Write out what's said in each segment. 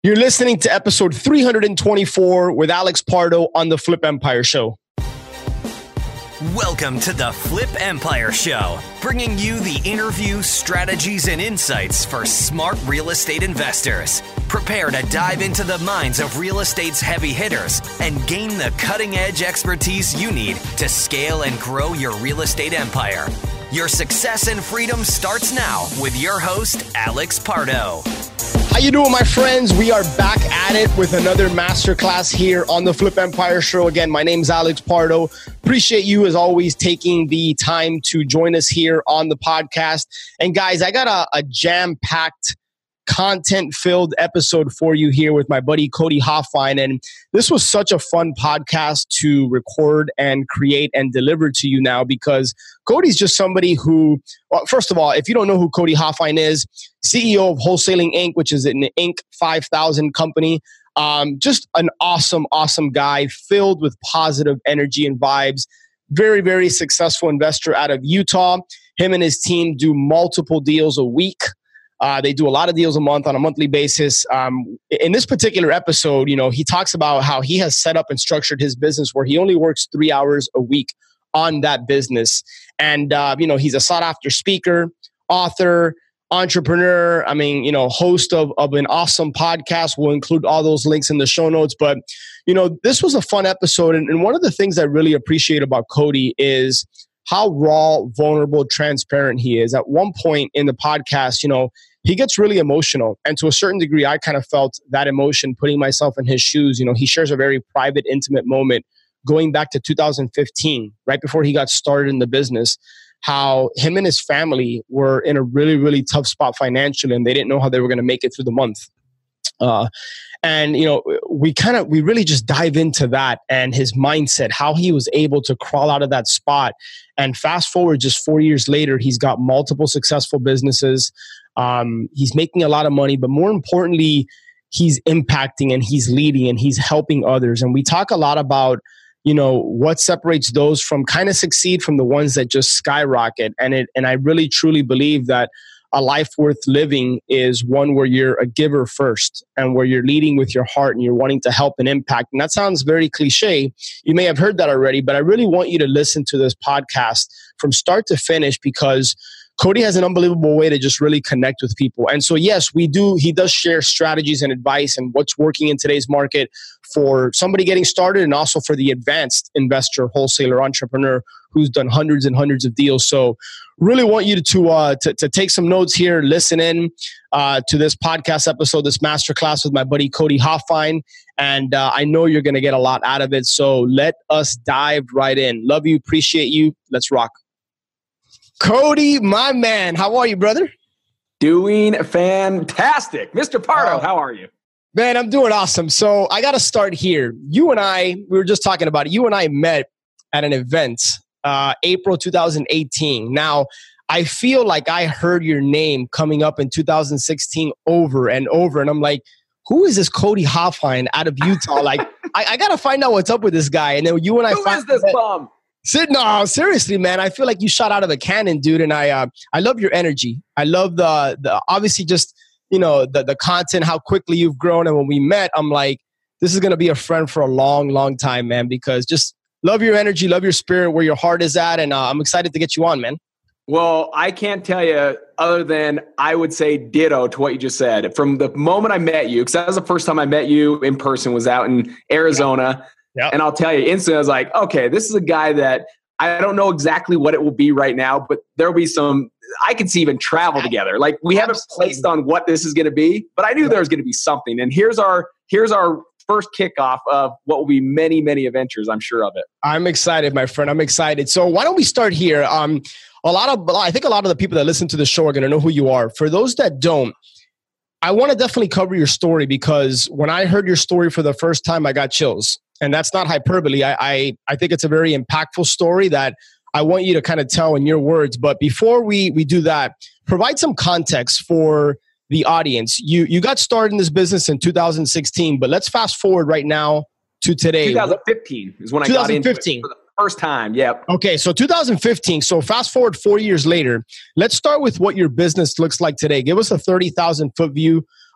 You're listening to episode 324 with Alex Pardo on the Flip Empire Show. Welcome to the Flip Empire Show, bringing you the interview, strategies, and insights for smart real estate investors. Prepare to dive into the minds of real estate's heavy hitters and gain the cutting-edge expertise you need to scale and grow your real estate empire. Your success and freedom starts now with your host, Alex Pardo. How you doing, my friends? We are back at it with another masterclass here on the Flip Empire Show. Again, my name is Alex Pardo. Appreciate you, as always, taking the time to join us here on the podcast. And guys, I got a jam-packed, content-filled episode for you here with my buddy Cody Hoffine. And this was such a fun podcast to record and create and deliver to you now, because Cody's just somebody who, well, first of all, if you don't know who Cody Hoffine is, CEO of Wholesaling Inc., which is an Inc. 5000 company. Just an awesome guy filled with positive energy and vibes. Very, very successful investor out of Utah. Him and his team do multiple deals a week. They do a lot of deals a month on a monthly basis. In this particular episode, he talks about how he has set up and structured his business where he only works 3 hours a week on that business. And, he's a sought after speaker, author, entrepreneur, host of an awesome podcast. We'll include all those links in the show notes. But, this was a fun episode. And one of the things I really appreciate about Cody is how raw, vulnerable, transparent he is. At one point in the podcast, he gets really emotional. And to a certain degree, I kind of felt that emotion putting myself in his shoes. He shares a very private, intimate moment going back to 2015, right before he got started in the business, how him and his family were in a really, really tough spot financially, and they didn't know how they were going to make it through the month. We really just dive into that and his mindset, how he was able to crawl out of that spot. And fast forward just 4 years later, he's got multiple successful businesses. He's making a lot of money, but more importantly, he's impacting and he's leading and he's helping others. And we talk a lot about, what separates those from kind of succeed from the ones that just skyrocket. And I really truly believe that a life worth living is one where you're a giver first and where you're leading with your heart and you're wanting to help and impact. And that sounds very cliche. You may have heard that already, but I really want you to listen to this podcast from start to finish, because Cody has an unbelievable way to just really connect with people. And so, yes, he does share strategies and advice and what's working in today's market for somebody getting started and also for the advanced investor, wholesaler, entrepreneur who's done hundreds and hundreds of deals. So really want you to take some notes here, listen in to this podcast episode, this masterclass with my buddy Cody Hoffine. And I know you're going to get a lot out of it. So let us dive right in. Love you. Appreciate you. Let's rock. Cody, my man, how are you, brother? Doing fantastic. Mr. Pardo, how are you? Man, I'm doing awesome. So I got to start here. We were just talking about it. You and I met at an event, April 2018. Now, I feel like I heard your name coming up in 2016 over and over. And I'm like, who is this Cody Hoffine out of Utah? Like, I got to find out what's up with this guy. And then you and I Who is this bum? No, seriously, man. I feel like you shot out of a cannon, dude. And I love your energy. I love the obviously just, the content, how quickly you've grown. And when we met, I'm like, this is going to be a friend for a long, long time, man, because just love your energy, love your spirit, where your heart is at. And I'm excited to get you on, man. Well, I can't tell you other than I would say ditto to what you just said. From the moment I met you, because that was the first time I met you in person, was out in Arizona. Yep. And I'll tell you, instantly, I was like, okay, this is a guy that I don't know exactly what it will be right now, but there'll be I could see even travel together. Like, we haven't placed on what this is going to be, but I knew there was going to be something. And here's our first kickoff of what will be many, many adventures, I'm sure of it. I'm excited, my friend. I'm excited. So why don't we start here? I think a lot of the people that listen to the show are going to know who you are. For those that don't, I want to definitely cover your story, because when I heard your story for the first time, I got chills. And that's not hyperbole. I think it's a very impactful story that I want you to kind of tell in your words. But before we do that, provide some context for the audience. You got started in this business in 2016, but let's fast forward right now to today. 2015 is when I got into it for the first time. Yep. Okay, so 2015. So fast forward 4 years later. Let's start with what your business looks like today. Give us a 30,000 foot view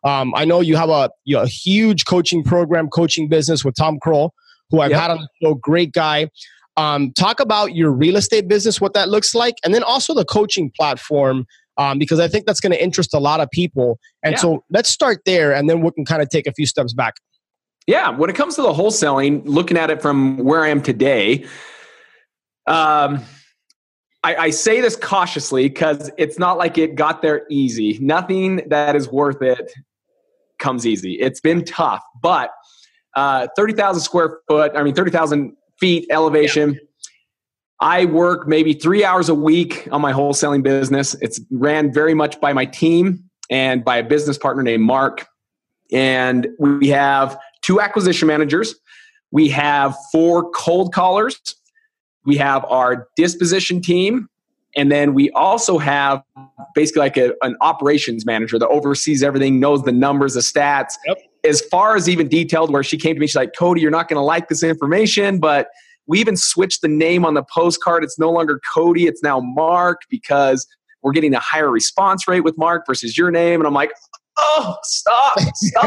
I know you have a huge coaching program, coaching business with Tom Kroll, who I've had on the show. Great guy. Talk about your real estate business, what that looks like, and then also the coaching platform, because I think that's going to interest a lot of people. And so let's start there, and then we can kind of take a few steps back. Yeah. When it comes to the wholesaling, looking at it from where I am today, I say this cautiously because it's not like it got there easy. Nothing that is worth it comes easy. It's been tough, but 30,000 feet elevation. Yeah. I work maybe 3 hours a week on my wholesaling business. It's ran very much by my team and by a business partner named Mark. And we have 2 acquisition managers. We have 4 cold callers. We have our disposition team. And then we also have basically like an operations manager that oversees everything, knows the numbers, the stats. Yep. As far as even detailed, where she came to me, she's like, Cody, you're not going to like this information, but we even switched the name on the postcard. It's no longer Cody. It's now Mark, because we're getting a higher response rate with Mark versus your name. And I'm like, oh, stop.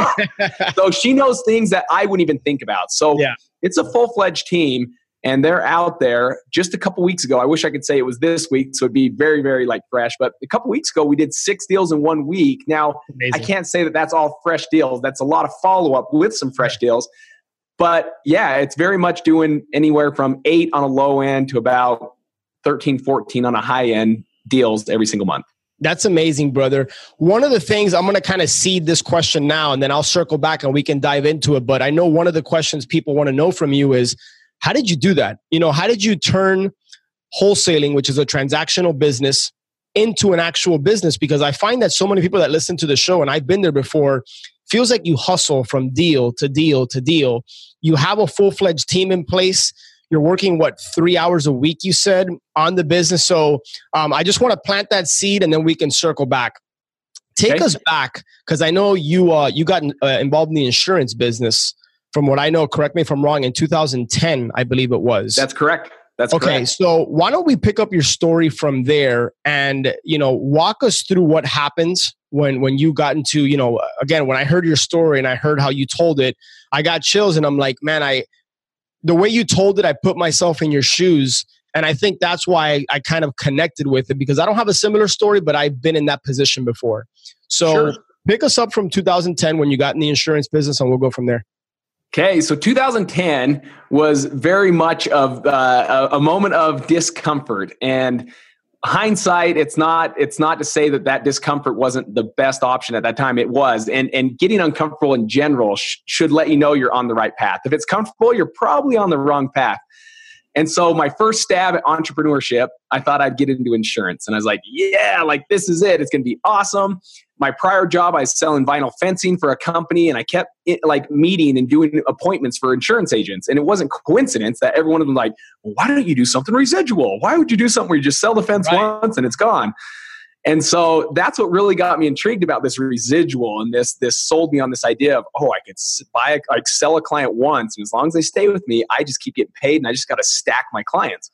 So she knows things that I wouldn't even think about. So it's a full-fledged team, and they're out there. Just a couple weeks ago, I wish I could say it was this week, so it'd be very, very like fresh. But a couple weeks ago, we did 6 deals in 1 week. Now, amazing. I can't say that that's all fresh deals. That's a lot of follow-up with some fresh deals. But yeah, it's very much doing anywhere from 8 on a low end to about 13, 14 on a high end deals every single month. That's amazing, brother. One of the things, I'm going to kind of seed this question now, and then I'll circle back and we can dive into it. But I know one of the questions people want to know from you is, how did you do that? How did you turn wholesaling, which is a transactional business, into an actual business? Because I find that so many people that listen to the show, and I've been there before, feels like you hustle from deal to deal to deal. You have a full-fledged team in place. You're working, 3 hours a week, you said, on the business. So I just want to plant that seed, and then we can circle back. Take us back, because I know you got involved in the insurance business. From what I know, correct me if I'm wrong, in 2010, I believe it was. That's correct. That's okay. Correct. So why don't we pick up your story from there and, walk us through what happens when you got into, again, when I heard your story and I heard how you told it, I got chills, and I'm like, man, the way you told it, I put myself in your shoes. And I think that's why I kind of connected with it, because I don't have a similar story, but I've been in that position before. So pick us up from 2010 when you got in the insurance business, and we'll go from there. Okay, so 2010 was very much of a moment of discomfort, and hindsight, it's not to say that discomfort wasn't the best option at that time. It was, and getting uncomfortable in general should let you know you're on the right path. If it's comfortable, you're probably on the wrong path. And so my first stab at entrepreneurship, I thought I'd get into insurance, and I was like, yeah, like this is it. It's going to be awesome. My prior job, I was selling vinyl fencing for a company, and I kept meeting and doing appointments for insurance agents. And it wasn't coincidence that every one of them like, well, why don't you do something residual? Why would you do something where you just sell the fence once and it's gone? And so that's what really got me intrigued about this residual. And this sold me on this idea of, I could sell a client once, and as long as they stay with me, I just keep getting paid, and I just got to stack my clients.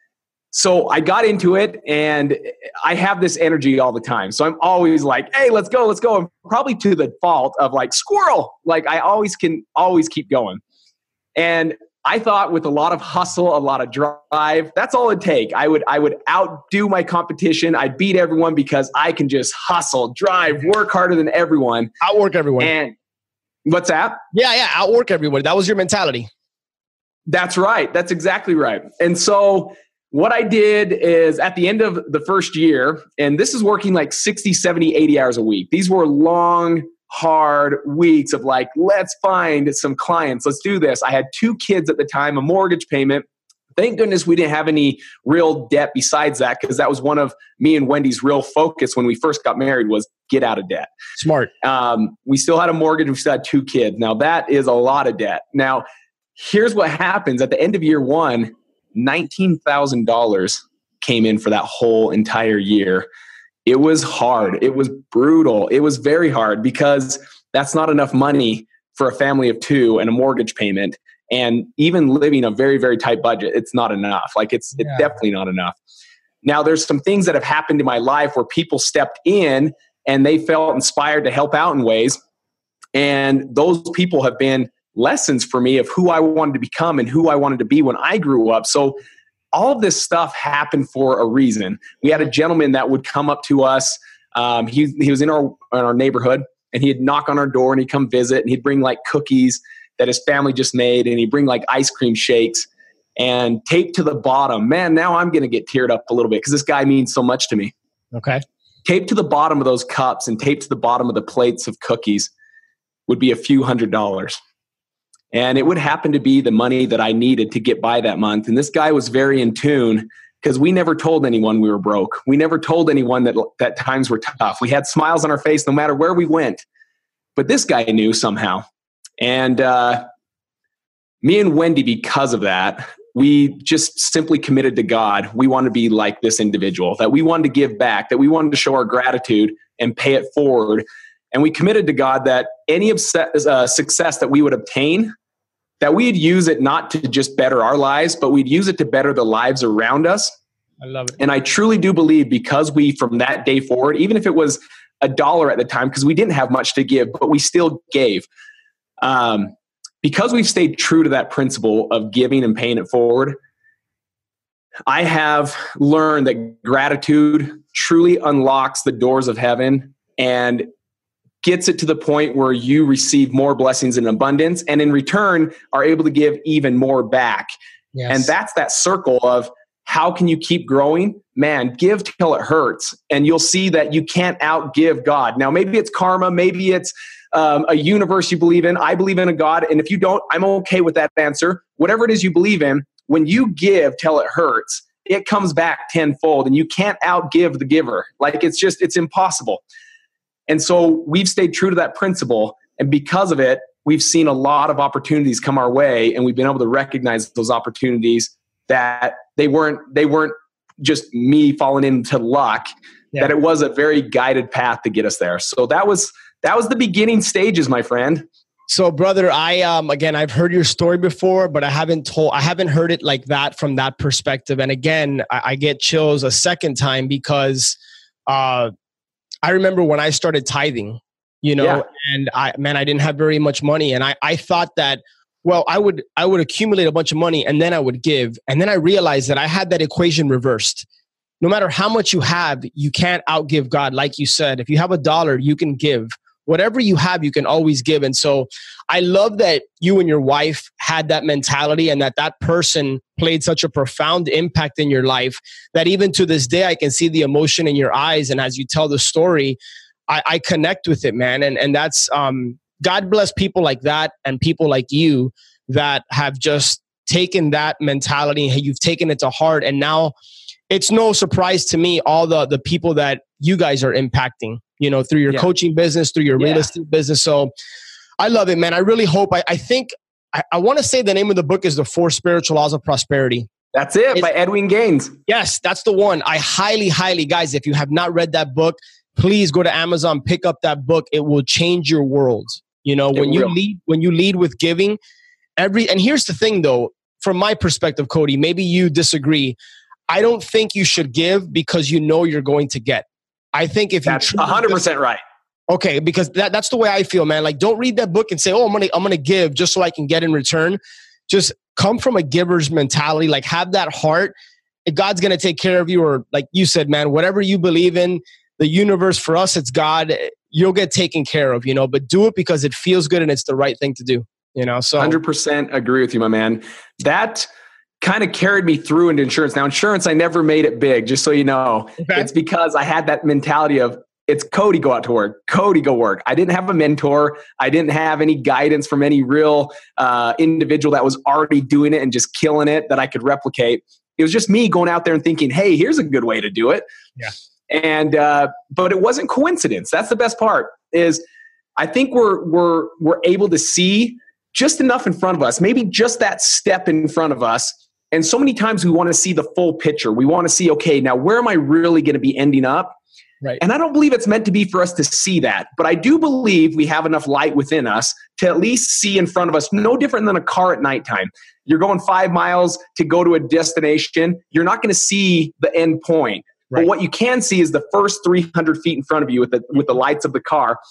So I got into it, and I have this energy all the time. So I'm always like, hey, let's go. And probably to the fault of like squirrel. Like I always keep going. And I thought with a lot of hustle, a lot of drive, that's all it'd take. I would outdo my competition. I'd beat everyone because I can just hustle, drive, work harder than everyone. Outwork everyone. And what's that? Yeah. Outwork everybody. That was your mentality. That's right. That's exactly right. And so what I did is at the end of the first year, and this is working like 60, 70, 80 hours a week. These were long, hard weeks of like, let's find some clients. Let's do this. I had 2 kids at the time, a mortgage payment. Thank goodness we didn't have any real debt besides that, because that was one of me and Wendy's real focus when we first got married was get out of debt. Smart. We still had a mortgage. We still had 2 kids. Now that is a lot of debt. Now, here's what happens at the end of year 1, $19,000 came in for that whole entire year. It was hard. It was brutal. It was very hard because that's not enough money for a family of 2 and a mortgage payment. And even living a very, very tight budget, it's not enough. Like it's definitely not enough. Now there's some things that have happened in my life where people stepped in and they felt inspired to help out in ways. And those people have been lessons for me of who I wanted to become and who I wanted to be when I grew up. So all of this stuff happened for a reason. We had a gentleman that would come up to us. He was in our neighborhood, and he'd knock on our door and he'd come visit, and he'd bring like cookies that his family just made, and he'd bring like ice cream shakes and tape to the bottom. Man, now I'm going to get teared up a little bit because this guy means so much to me. Okay. Tape to the bottom of those cups and tape to the bottom of the plates of cookies would be a few $100s. And it would happen to be the money that I needed to get by that month. And this guy was very in tune because we never told anyone we were broke. We never told anyone that times were tough. We had smiles on our face no matter where we went. But this guy knew somehow. And me and Wendy, because of that, we just simply committed to God. We want to be like this individual, that we wanted to give back, that we wanted to show our gratitude and pay it forward. And we committed to God that any of success that we would obtain, that we'd use it not to just better our lives, but we'd use it to better the lives around us. I love it. And I truly do believe, because we, from that day forward, even if it was $1 at the time, because we didn't have much to give, but we still gave. Because we've stayed true to that principle of giving and paying it forward, I have learned that gratitude truly unlocks the doors of heaven and gets it to the point where you receive more blessings in abundance, and in return are able to give even more back. Yes. And that's that circle of how can you keep growing? Man, give till it hurts. And you'll see that you can't outgive God. Now, maybe it's karma. Maybe it's a universe you believe in. I believe in a God. And if you don't, I'm okay with that answer. Whatever it is you believe in, when you give till it hurts, it comes back tenfold, and you can't outgive the giver. Like it's impossible. And so we've stayed true to that principle. And because of it, we've seen a lot of opportunities come our way, and we've been able to recognize those opportunities, that they weren't just me falling into luck, that it was a very guided path to get us there. So that was the beginning stages, my friend. So brother, again, I've heard your story before, but I haven't heard it like that, from that perspective. And again, I get chills a second time because, I remember when I started tithing, and I didn't have very much money. And I thought that, well, I would accumulate a bunch of money and then I would give. And then I realized that I had that equation reversed. No matter how much you have, you can't outgive God. Like you said, if you have $1, you can give. Whatever you have, you can always give. And so I love that you and your wife had that mentality, and that person played such a profound impact in your life that even to this day, I can see the emotion in your eyes. And as you tell the story, I connect with it, man. And that's, God bless people like that, and people like you that have just taken that mentality and you've taken it to heart. And now it's no surprise to me, all the people that you guys are impacting, through your coaching business, through your real estate business. So I love it, man. I really hope, I think, I want to say the name of the book is The 4 Spiritual Laws of Prosperity. That's it, by Edwin Gaines. Yes, that's the one. I highly, guys, if you have not read that book, please go to Amazon, pick up that book. It will change your world. When you lead with giving, and here's the thing though, from my perspective, Cody, maybe you disagree. I don't think you should give because you're going to get. I think if that's 100% right. Okay, because that's the way I feel, man. Like, don't read that book and say, "Oh, I'm gonna give just so I can get in return." Just come from a giver's mentality. Like, have that heart. God's gonna take care of you, or like you said, man, whatever you believe in, the universe, for us, it's God. You'll get taken care of, but do it because it feels good and it's the right thing to do, So 100% agree with you, my man. That kind of carried me through into insurance. Now, insurance, I never made it big, just so you know. Okay. It's because I had that mentality of, it's Cody, go out to work. Cody, go work. I didn't have a mentor. I didn't have any guidance from any real individual that was already doing it and just killing it that I could replicate. It was just me going out there and thinking, hey, here's a good way to do it. Yeah. And but it wasn't coincidence. That's the best part, is I think we're able to see just enough in front of us, maybe just that step in front of us. And so many times we want to see the full picture. We want to see, okay, now where am I really going to be ending up? Right. And I don't believe it's meant to be for us to see that. But I do believe we have enough light within us to at least see in front of us, no different than a car at nighttime. You're going 5 miles to go to a destination. You're not going to see the end point. Right. But what you can see is the first 300 feet in front of you with the lights of the car.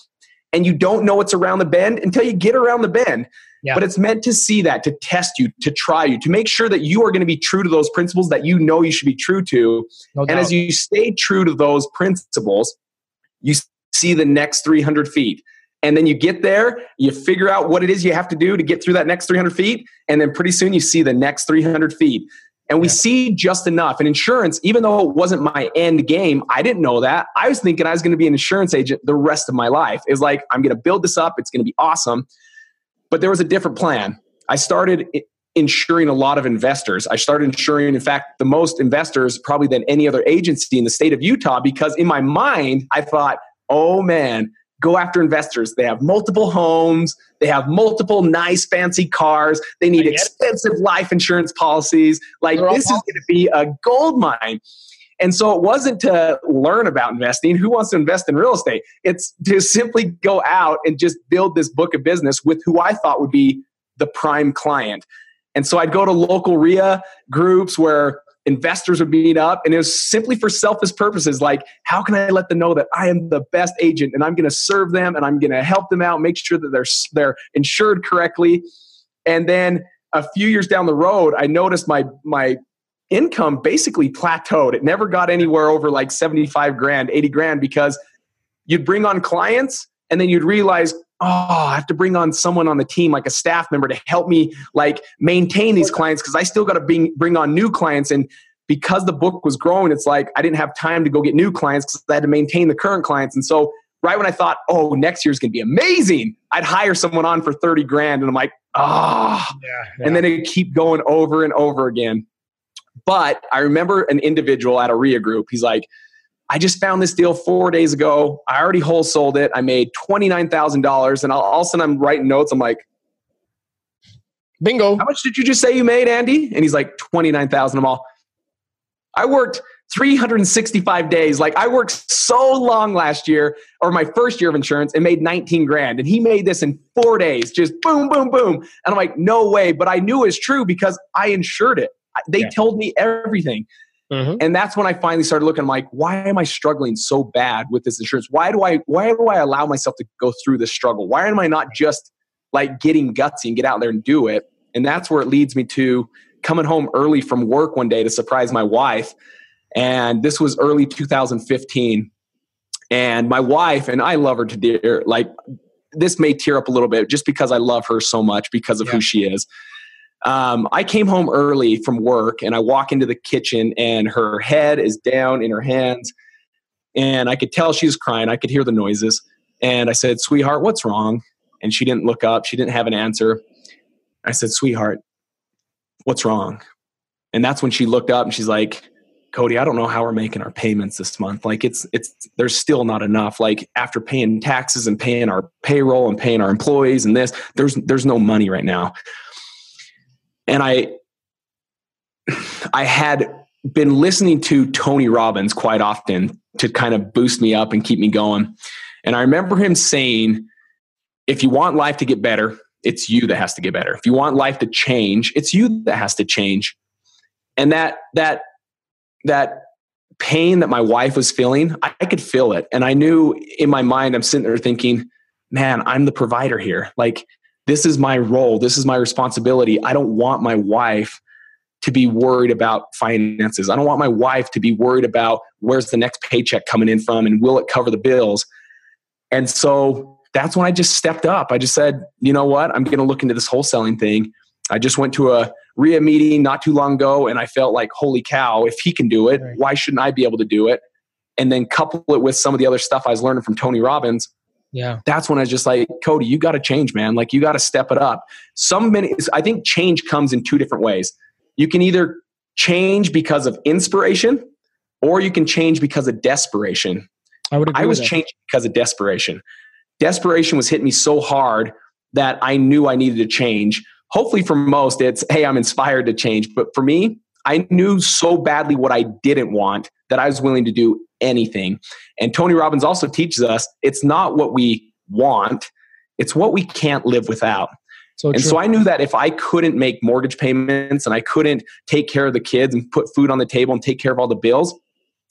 and you don't know what's around the bend until you get around the bend. Yeah. But it's meant to see that, to test you, to try you, to make sure that you are going to be true to those principles that you know you should be true to. No doubt. And as you stay true to those principles, you see the next 300 feet. And then you get there, you figure out what it is you have to do to get through that next 300 feet. And then pretty soon you see the next 300 feet. And we see just enough. And insurance, even though it wasn't my end game, I didn't know that. I was thinking I was going to be an insurance agent the rest of my life. It's like, I'm going to build this up. It's going to be awesome. But there was a different plan. I started insuring a lot of investors. I started insuring, in fact, the most investors probably than any other agency in the state of Utah, because in my mind, I thought, oh man, go after investors. They have multiple homes. They have multiple nice, fancy cars. They need expensive life insurance policies. Like, this is going to be a gold mine. And so it wasn't to learn about investing. Who wants to invest in real estate? It's to simply go out and just build this book of business with who I thought would be the prime client. And so I'd go to local RIA groups where investors would meet up, and it was simply for selfish purposes. Like, how can I let them know that I am the best agent, and I'm going to serve them, and I'm going to help them out, make sure that they're insured correctly. And then a few years down the road, I noticed my income basically plateaued. It never got anywhere over like 75 grand, 80 grand, because you'd bring on clients and then you'd realize, oh, I have to bring on someone on the team, like a staff member, to help me like maintain these clients, because I still got to bring on new clients. And because the book was growing, it's like I didn't have time to go get new clients because I had to maintain the current clients. And so right when I thought, oh, next year's going to be amazing, I'd hire someone on for 30 grand. And I'm like, And then it'd keep going over and over again. But I remember an individual at a RIA group. He's like, I just found this deal 4 days ago. I already whole sold it. I made $29,000. And all of a sudden I'm writing notes. I'm like, bingo. How much did you just say you made, Andy? And he's like, 29,000. I'm all, I worked 365 days. Like, I worked so long last year, or my first year of insurance, and made 19 grand. And he made this in 4 days, just boom, boom, boom. And I'm like, no way. But I knew it was true because I insured it. They told me everything. Mm-hmm. And that's when I finally started looking. I'm like, why am I struggling so bad with this insurance? Why do I allow myself to go through this struggle? Why am I not just like getting gutsy and get out there and do it? And that's where it leads me to coming home early from work one day to surprise my wife. And this was early 2015. And my wife, and I love her to dear, like, this may tear up a little bit just because I love her so much because of who she is. I came home early from work, and I walk into the kitchen, and her head is down in her hands, and I could tell she was crying. I could hear the noises. And I said, sweetheart, what's wrong? And she didn't look up. She didn't have an answer. I said, sweetheart, what's wrong? And that's when she looked up and she's like, Cody, I don't know how we're making our payments this month. Like, there's still not enough. Like, after paying taxes and paying our payroll and paying our employees and this, there's no money right now. And I had been listening to Tony Robbins quite often to kind of boost me up and keep me going. And I remember him saying, if you want life to get better, it's you that has to get better. If you want life to change, it's you that has to change. And that pain that my wife was feeling, I could feel it. And I knew in my mind, I'm sitting there thinking, man, I'm the provider here. Like, this is my role. This is my responsibility. I don't want my wife to be worried about finances. I don't want my wife to be worried about where's the next paycheck coming in from and will it cover the bills. And so that's when I just stepped up. I just said, you know what? I'm going to look into this wholesaling thing. I just went to a RIA meeting not too long ago, and I felt like, holy cow, if he can do it, why shouldn't I be able to do it? And then couple it with some of the other stuff I was learning from Tony Robbins. Yeah, that's when I was just like, Cody, you got to change, man. Like, you got to step it up. I think change comes in two different ways. You can either change because of inspiration, or you can change because of desperation. I was changing because of desperation. Desperation was hitting me so hard that I knew I needed to change. Hopefully for most, it's, hey, I'm inspired to change. But for me, I knew so badly what I didn't want that I was willing to do anything. And Tony Robbins also teaches us it's not what we want, it's what we can't live without. So I knew that if I couldn't make mortgage payments and I couldn't take care of the kids and put food on the table and take care of all the bills,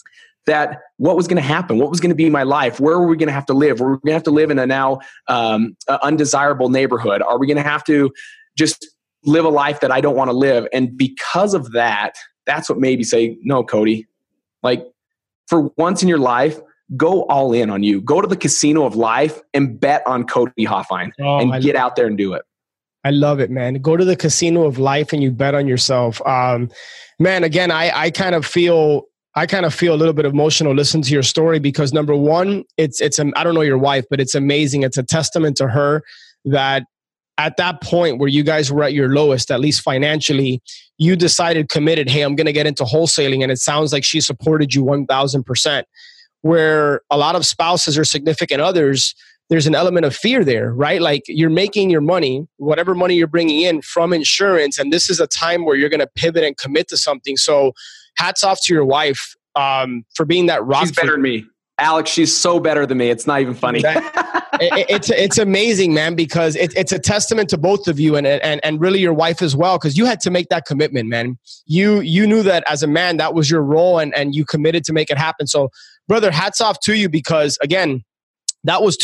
that what was going to happen? What was going to be my life? Where were we going to have to live? Were we going to have to live in a now undesirable neighborhood? Are we going to have to just live a life that I don't want to live? And because of that, that's what made me say, no, Cody, like for once in your life, go all in on you. Go to the casino of life and bet on Cody Hoffine and get out there and do it. I love it, man. Go to the casino of life and you bet on yourself. Man, again, I kind of feel a little bit emotional listening to your story because number one, it's I don't know your wife, but it's amazing. It's a testament to her that at that point where you guys were at your lowest, at least financially, you decided, committed, hey, I'm going to get into wholesaling. And it sounds like she supported you 1,000%. Where a lot of spouses or significant others, there's an element of fear there, right? Like you're making your money, whatever money you're bringing in from insurance. And this is a time where you're going to pivot and commit to something. So hats off to your wife for being that rock. She's better than me. Alex, she's so better than me. It's not even funny. It's amazing, man, because it's a testament to both of you and really your wife as well, because you had to make that commitment, man. You knew that as a man, that was your role and you committed to make it happen. So, brother, hats off to you because, again, that was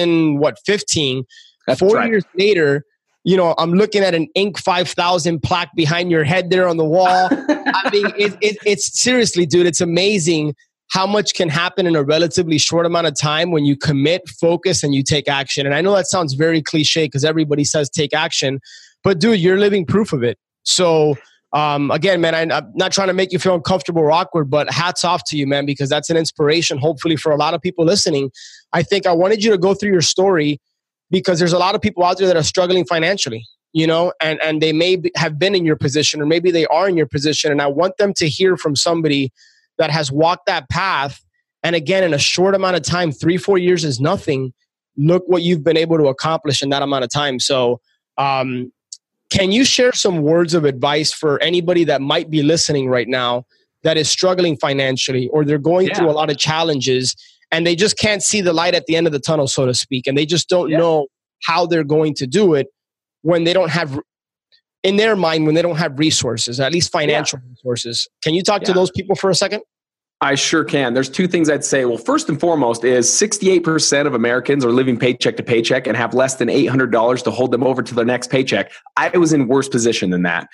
2015. That's 4 years later, you know, I'm looking at an Inc. 5000 plaque behind your head there on the wall. I mean, it's seriously, dude, it's amazing how much can happen in a relatively short amount of time when you commit, focus, and you take action. And I know that sounds very cliche because everybody says take action, but dude, you're living proof of it. So again, man, I'm not trying to make you feel uncomfortable or awkward, but hats off to you, man, because that's an inspiration, hopefully, for a lot of people listening. I think I wanted you to go through your story because there's a lot of people out there that are struggling financially, you know, and they may have been in your position or maybe they are in your position. And I want them to hear from somebody that has walked that path. And again, in a short amount of time, 3-4 years is nothing. Look what you've been able to accomplish in that amount of time. So can you share some words of advice for anybody that might be listening right now that is struggling financially or they're going through a lot of challenges and they just can't see the light at the end of the tunnel, so to speak, and they just don't know how they're going to do it when they don't have, in their mind, when they don't have resources, at least financial resources. Can you talk to those people for a second? I sure can. There's two things I'd say. Well, first and foremost is 68% of Americans are living paycheck to paycheck and have less than $800 to hold them over to their next paycheck. I was in worse position than that.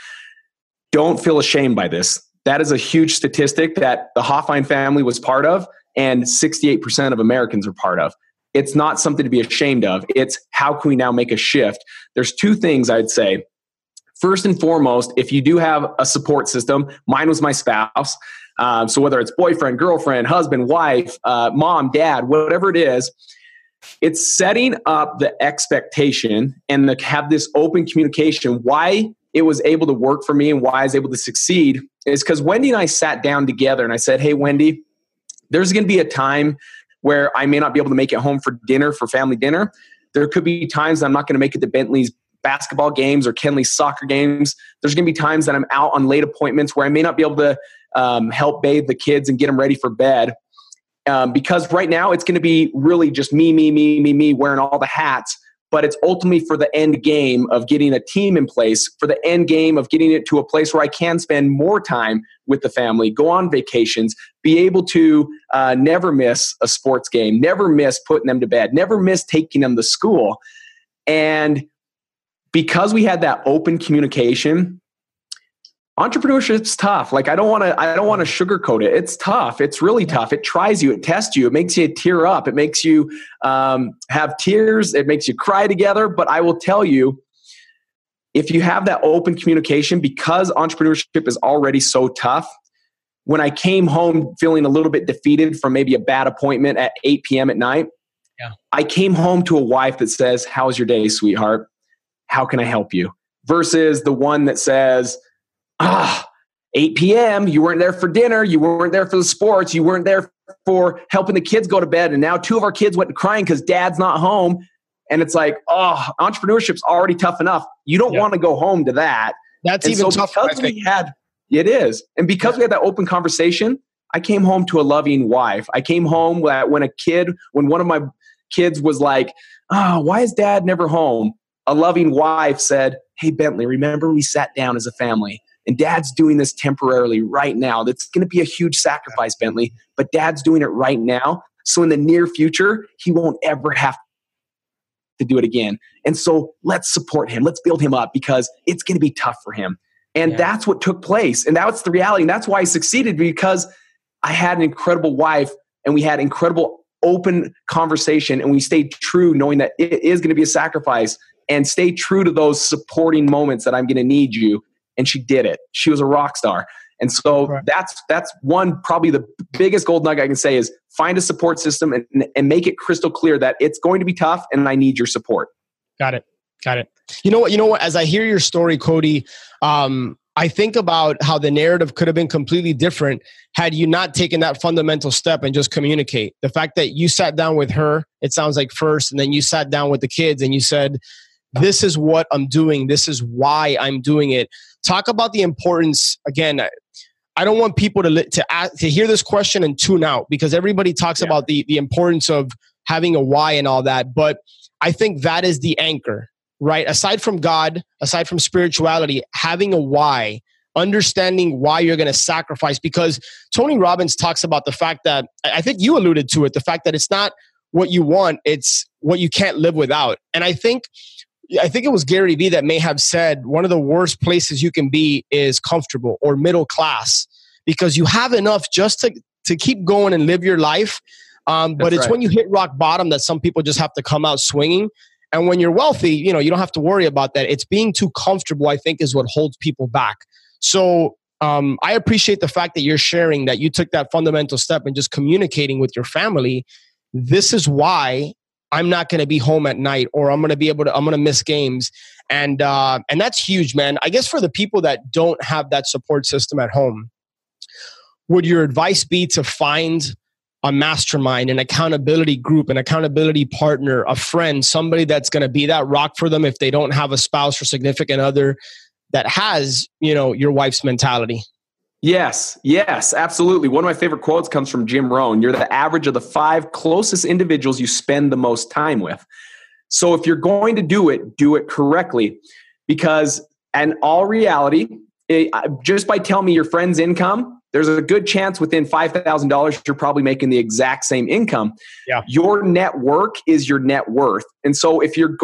Don't feel ashamed by this. That is a huge statistic that the Hoffine family was part of and 68% of Americans are part of. It's not something to be ashamed of. It's how can we now make a shift? There's two things I'd say. First and foremost, if you do have a support system, mine was my spouse. So whether it's boyfriend, girlfriend, husband, wife, mom, dad, whatever it is, it's setting up the expectation and to have this open communication. Why it was able to work for me and why I was able to succeed is because Wendy and I sat down together and I said, hey, Wendy, there's going to be a time where I may not be able to make it home for dinner, for family dinner. There could be times I'm not going to make it to Bentley's basketball games or Kenley's soccer games. There's going to be times that I'm out on late appointments where I may not be able to help bathe the kids and get them ready for bed. Because right now it's going to be really just me wearing all the hats. But it's ultimately for the end game of getting a team in place, for the end game of getting it to a place where I can spend more time with the family, go on vacations, be able to never miss a sports game, never miss putting them to bed, never miss taking them to school. And because we had that open communication, entrepreneurship's tough. Like I don't want to sugarcoat it. It's tough. It's really tough. It tries you. It tests you. It makes you tear up. It makes you have tears. It makes you cry together. But I will tell you, if you have that open communication, because entrepreneurship is already so tough, when I came home feeling a little bit defeated from maybe a bad appointment at 8 p.m. at night, I came home to a wife that says, how's your day, sweetheart? How can I help you? Versus the one that says, 8 p.m., you weren't there for dinner, you weren't there for the sports, you weren't there for helping the kids go to bed, and now 2 of our kids went crying because dad's not home. And it's like, entrepreneurship's already tough enough. You don't want to go home to that. That's even tougher. It is. And because we had that open conversation, I came home to a loving wife. I came home when one of my kids was like, why is dad never home? A loving wife said, hey, Bentley, remember we sat down as a family And dad's doing this temporarily right now. That's going to be a huge sacrifice, Bentley, but dad's doing it right now. So in the near future, he won't ever have to do it again. And so let's support him. Let's build him up because it's going to be tough for him. And that's what took place. And that's the reality. And that's why I succeeded, because I had an incredible wife and we had incredible open conversation, and we stayed true knowing that it is going to be a sacrifice, and stay true to those supporting moments that I'm going to need you. And she did it. She was a rock star. And so that's one, probably the biggest gold nugget I can say is find a support system and make it crystal clear that it's going to be tough and I need your support. Got it. You know what? As I hear your story, Cody, I think about how the narrative could have been completely different had you not taken that fundamental step and just communicate. The fact that you sat down with her, it sounds like first, and then you sat down with the kids and you said, this is what I'm doing. This is why I'm doing it. Talk about the importance. Again, I don't want people to hear this question and tune out, because everybody talks about the importance of having a why and all that. But I think that is the anchor, right? Aside from God, aside from spirituality, having a why, understanding why you're going to sacrifice. Because Tony Robbins talks about the fact that, I think you alluded to it, the fact that it's not what you want, it's what you can't live without. And I think it was Gary Vee that may have said one of the worst places you can be is comfortable or middle class, because you have enough just to keep going and live your life. But it's when you hit rock bottom that some people just have to come out swinging. And when you're wealthy, you don't have to worry about that. It's being too comfortable, I think, is what holds people back. So I appreciate the fact that you're sharing that you took that fundamental step and just communicating with your family. This is why I'm not going to be home at night, or I'm going to miss games. And that's huge, man. I guess for the people that don't have that support system at home, would your advice be to find a mastermind, an accountability group, an accountability partner, a friend, somebody that's going to be that rock for them if they don't have a spouse or significant other that has, your wife's mentality? Yes, absolutely. One of my favorite quotes comes from Jim Rohn. You're the average of the 5 closest individuals you spend the most time with. So if you're going to do it correctly, because in all reality, just by telling me your friend's income, there's a good chance within $5,000 you're probably making the exact same income. Yeah. Your network is your net worth. And so if you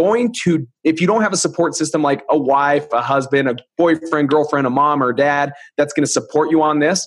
don't have a support system like a wife, a husband, a boyfriend, girlfriend, a mom or a dad that's going to support you on this,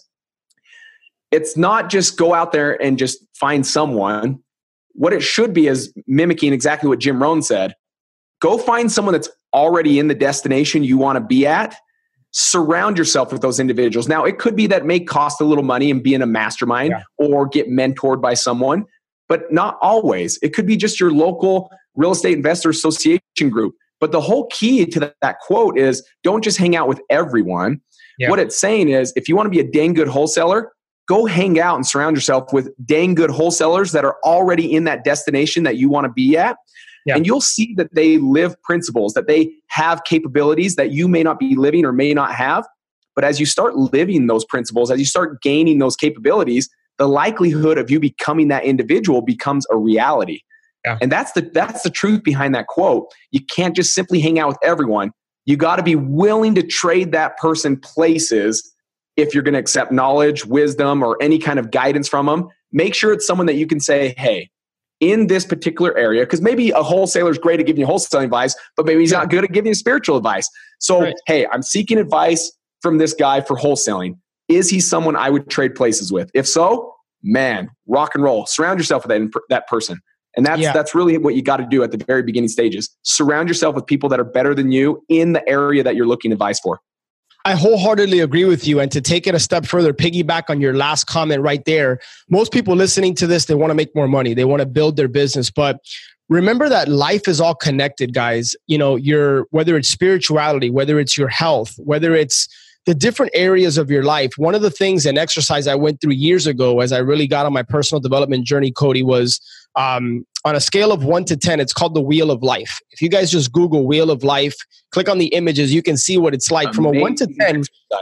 it's not just go out there and just find someone. What it should be is mimicking exactly what Jim Rohn said. Go find someone that's already in the destination you want to be at. Surround yourself with those individuals. Now, it could be that may cost a little money and be in a mastermind or get mentored by someone, but not always. It could be just your local real estate investor association group. But the whole key to that quote is don't just hang out with everyone. Yeah. What it's saying is if you want to be a dang good wholesaler, go hang out and surround yourself with dang good wholesalers that are already in that destination that you want to be at. Yeah. And you'll see that they live principles, that they have capabilities that you may not be living or may not have. But as you start living those principles, as you start gaining those capabilities, the likelihood of you becoming that individual becomes a reality. Yeah. And that's the truth behind that quote. You can't just simply hang out with everyone. You got to be willing to trade that person places if you're going to accept knowledge, wisdom, or any kind of guidance from them. Make sure it's someone that you can say, hey, in this particular area, because maybe a wholesaler is great at giving you wholesaling advice, but maybe he's not good at giving you spiritual advice. So, hey, I'm seeking advice from this guy for wholesaling. Is he someone I would trade places with? If so, man, rock and roll. Surround yourself with that person. And that's really what you got to do at the very beginning stages. Surround yourself with people that are better than you in the area that you're looking advice for. I wholeheartedly agree with you. And to take it a step further, piggyback on your last comment right there, most people listening to this, they want to make more money. They want to build their business. But remember that life is all connected, guys. Whether it's spirituality, whether it's your health, whether it's the different areas of your life. One of the things, an exercise I went through years ago as I really got on my personal development journey, Cody, was on a scale of 1 to 10, it's called the Wheel of Life. If you guys just Google Wheel of Life, click on the images, you can see what it's like. From a 1 to 10,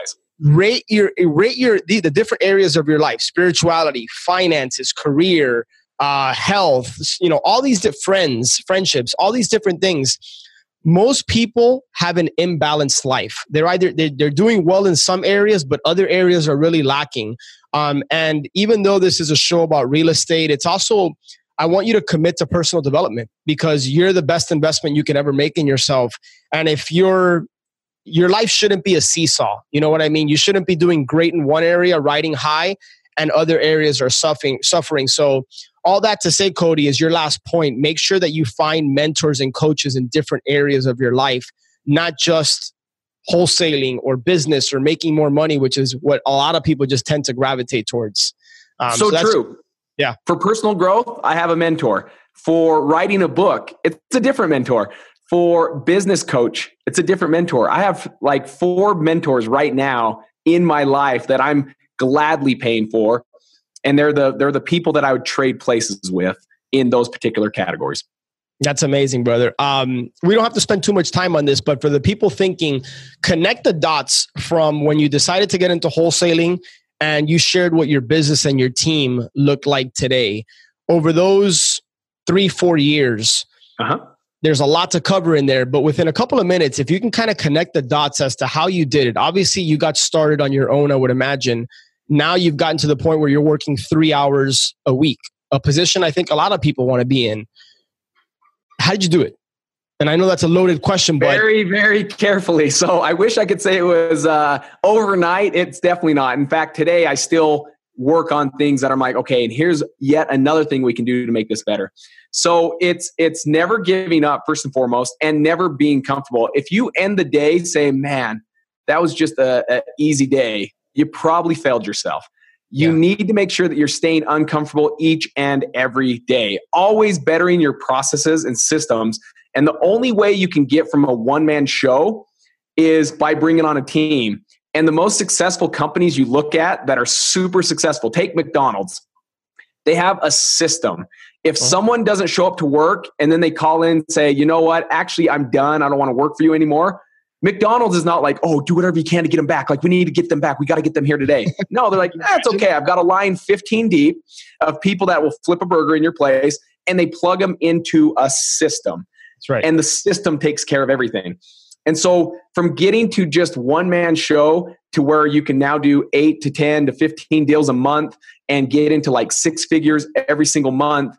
rate the different areas of your life: spirituality, finances, career, health, all these friendships, all these different things. most people have an imbalanced life. They're doing well in some areas, but other areas are really lacking. And even though this is a show about real estate, it's also, I want you to commit to personal development, because you're the best investment you can ever make in yourself. And if your life shouldn't be a seesaw, you know what I mean? You shouldn't be doing great in one area, riding high, and other areas are suffering. So all that to say, Cody, is your last point. Make sure that you find mentors and coaches in different areas of your life, not just wholesaling or business or making more money, which is what a lot of people just tend to gravitate towards. So true. Yeah. For personal growth, I have a mentor. For writing a book, it's a different mentor. For business coach, it's a different mentor. I have like 4 mentors right now in my life that I'm gladly paying for. And they're the people that I would trade places with in those particular categories. That's amazing, brother. We don't have to spend too much time on this, but for the people thinking, connect the dots from when you decided to get into wholesaling and you shared what your business and your team looked like today. Over those 3-4 years, there's a lot to cover in there, but within a couple of minutes, if you can kind of connect the dots as to how you did it. Obviously, you got started on your own, I would imagine. Now you've gotten to the point where you're working 3 hours a week, a position I think a lot of people want to be in. How did you do it? And I know that's a loaded question, but very, very carefully. So I wish I could say it was overnight. It's definitely not. In fact, today I still work on things that I'm like, okay, and here's yet another thing we can do to make this better. So it's never giving up, first and foremost, and never being comfortable. If you end the day saying, man, that was just an easy day, you probably failed yourself. You need to make sure that you're staying uncomfortable each and every day, always bettering your processes and systems. And the only way you can get from a one-man show is by bringing on a team. And the most successful companies you look at that are super successful, take McDonald's. They have a system. If someone doesn't show up to work and then they call in and say, you know what, actually, I'm done. I don't want to work for you anymore. McDonald's is not like, oh, do whatever you can to get them back. Like, we need to get them back. We got to get them here today. No, they're like, that's okay. I've got a line 15 deep of people that will flip a burger in your place, and they plug them into a system. That's right. And the system takes care of everything. And so from getting to just one-man show to where you can now do 8 to 10 to 15 deals a month and get into like 6 figures every single month,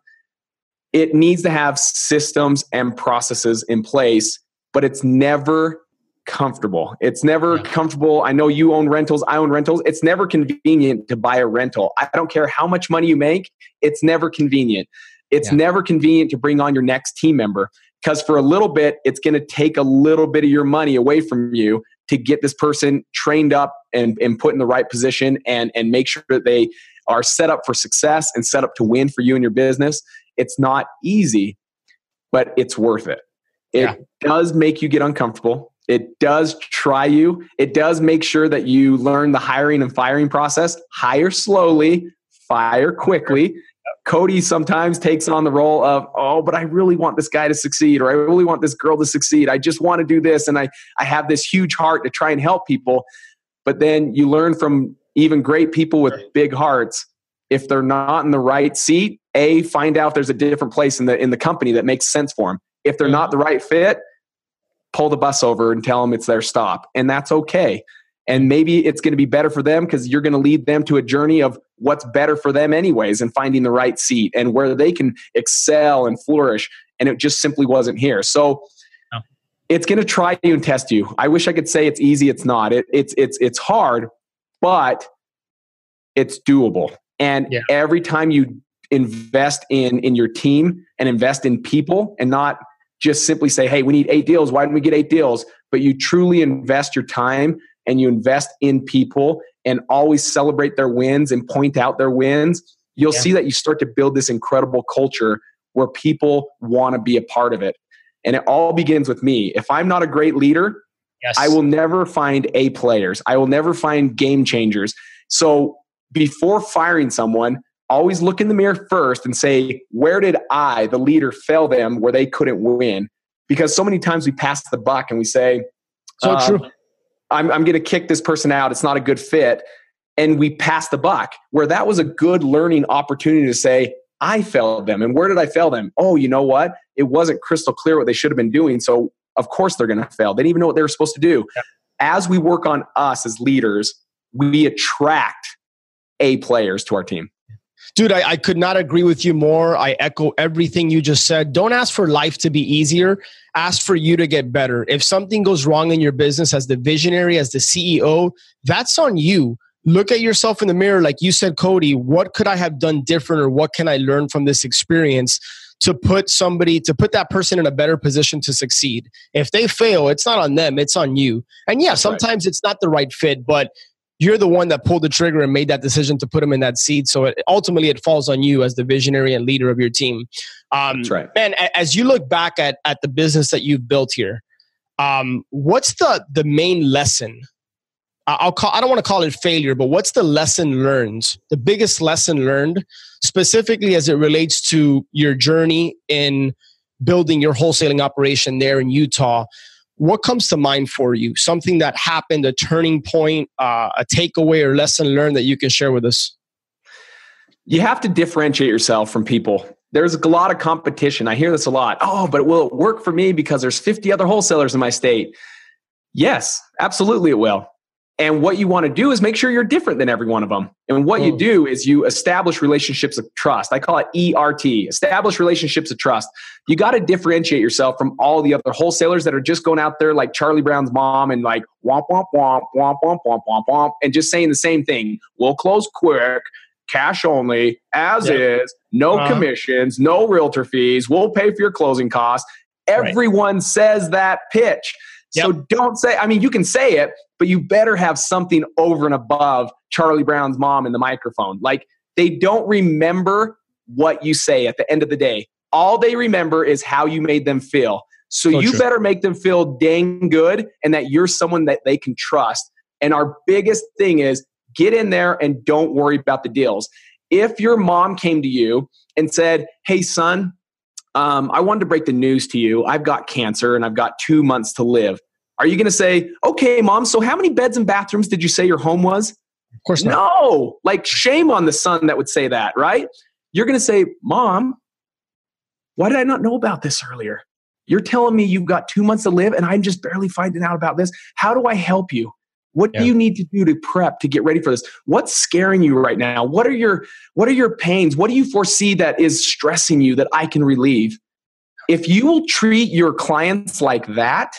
it needs to have systems and processes in place, but it's never comfortable. It's never comfortable. I know you own rentals. I own rentals. It's never convenient to buy a rental. I don't care how much money you make. It's never convenient. It's never convenient to bring on your next team member, because for a little bit, it's going to take a little bit of your money away from you to get this person trained up and put in the right position and make sure that they are set up for success and set up to win for you and your business. It's not easy, but it's worth it. It does make you get uncomfortable. It does try you. It does make sure that you learn the hiring and firing process. Hire slowly, fire quickly. Cody sometimes takes on the role of, oh, but I really want this guy to succeed, or I really want this girl to succeed. I just want to do this. And I have this huge heart to try and help people. But then you learn from even great people with big hearts, if they're not in the right seat, find out there's a different place in the company that makes sense for them. If they're not the right fit, pull the bus over and tell them it's their stop. And that's okay. And maybe it's going to be better for them because you're going to lead them to a journey of what's better for them anyways, and finding the right seat and where they can excel and flourish. And it just simply wasn't here. So it's going to try you and test you. I wish I could say it's easy. It's not. It's hard, but it's doable. And every time you invest in your team and invest in people, and not just simply say, hey, we need 8 deals. Why didn't we get 8 deals? But you truly invest your time and you invest in people and always celebrate their wins and point out their wins, you'll see that you start to build this incredible culture where people want to be a part of it. And it all begins with me. If I'm not a great leader, I will never find A players. I will never find game changers. So before firing someone, always look in the mirror first and say, where did I, the leader, fail them where they couldn't win? Because so many times we pass the buck and we say, true. I'm going to kick this person out. It's not a good fit. And we pass the buck, where that was a good learning opportunity to say, I failed them. And where did I fail them? Oh, you know what? It wasn't crystal clear what they should have been doing. So Of course they're going to fail. They didn't even know what they were supposed to do. Yeah. As we work on us as leaders, we attract A players to our team. Dude, I could not agree with you more. I echo everything you just said. Don't ask for life to be easier. Ask for you to get better. If something goes wrong in your business as the visionary, as the CEO, that's on you. Look at yourself in the mirror. Like you said, Cody, what could I have done different, or what can I learn from this experience to put that person in a better position to succeed? If they fail, it's not on them, it's on you. And yeah, sometimes it's not the right fit, but you're the one that pulled the trigger and made that decision to put them in that seat. So ultimately it falls on you as the visionary and leader of your team. That's right. Man, as you look back at the business that you've built here, what's the main lesson? I don't want to call it failure, but what's the lesson learned, the biggest lesson learned, specifically as it relates to your journey in building your wholesaling operation there in Utah? What comes to mind for you? Something that happened, a turning point, a takeaway or lesson learned that you can share with us? You have to differentiate yourself from people. There's a lot of competition. I hear this a lot. Oh, but will it work for me because there's 50 other wholesalers in my state? Yes, absolutely it will. And what you want to do is make sure you're different than every one of them. And what you do is you establish relationships of trust. I call it ERT, establish relationships of trust. You got to differentiate yourself from all the other wholesalers that are just going out there like Charlie Brown's mom and like womp, womp, womp, womp, womp, womp, womp, womp, and just saying the same thing. We'll close quick, cash only, as is, no commissions, no realtor fees. We'll pay for your closing costs. Everyone says that pitch. So don't say, I mean, you can say it, but you better have something over and above Charlie Brown's mom in the microphone. Like, they don't remember what you say at the end of the day. All they remember is how you made them feel. So you better make them feel dang good and that you're someone that they can trust. And our biggest thing is get in there and don't worry about the deals. If your mom came to you and said, hey, son, I wanted to break the news to you. I've got cancer and I've got 2 months to live. Are you going to say, okay, mom, so how many beds and bathrooms did you say your home was? Of course not. No, like shame on the son that would say that, right? You're going to say, Mom, why did I not know about this earlier? You're telling me you've got 2 months to live and I'm just barely finding out about this. How do I help you? What do you need to do to prep to get ready for this? What's scaring you right now? What are your pains? What do you foresee that is stressing you that I can relieve? If you will treat your clients like that,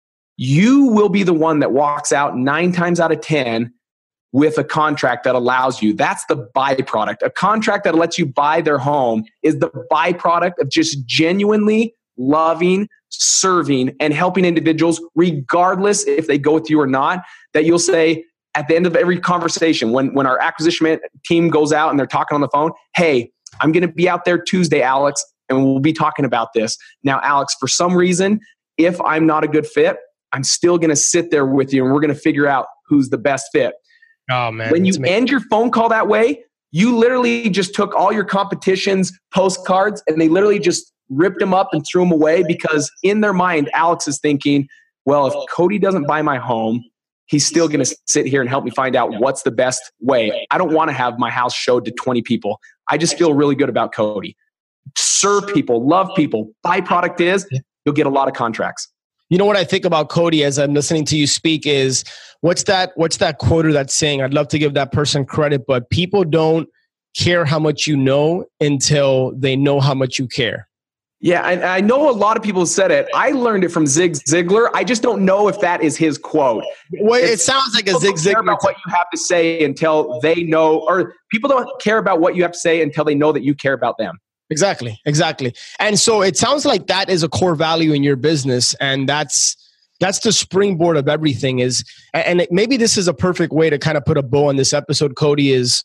you will be the one that walks out 9 times out of 10 with a contract that allows you. That's the byproduct. A contract that lets you buy their home is the byproduct of just genuinely loving, serving, and helping individuals, regardless if they go with you or not, that you'll say at the end of every conversation, when our acquisition team goes out and they're talking on the phone, hey, I'm going to be out there Tuesday, Alex, and we'll be talking about this. Now, Alex, for some reason, if I'm not a good fit, I'm still going to sit there with you and we're going to figure out who's the best fit. Oh, man. When you end your phone call that way, you literally just took all your competition's postcards and they literally just ripped them up and threw them away, because in their mind, Alex is thinking, well, if Cody doesn't buy my home, he's still going to sit here and help me find out what's the best way. I don't want to have my house showed to 20 people. I just feel really good about Cody. Serve people, love people. Byproduct is you'll get a lot of contracts. You know what I think about Cody as I'm listening to you speak is what's that quote or that saying? I'd love to give that person credit, but people don't care how much you know until they know how much you care. Yeah, I know a lot of people said it. I learned it from Zig Ziglar. I just don't know if that is his quote. Well, it sounds like a Zig Ziglar. About what you have to say until they know, or people don't care about what you have to say until they know that you care about them. Exactly. And so it sounds like that is a core value in your business, and that's the springboard of everything. Maybe this is a perfect way to kind of put a bow on this episode, Cody, is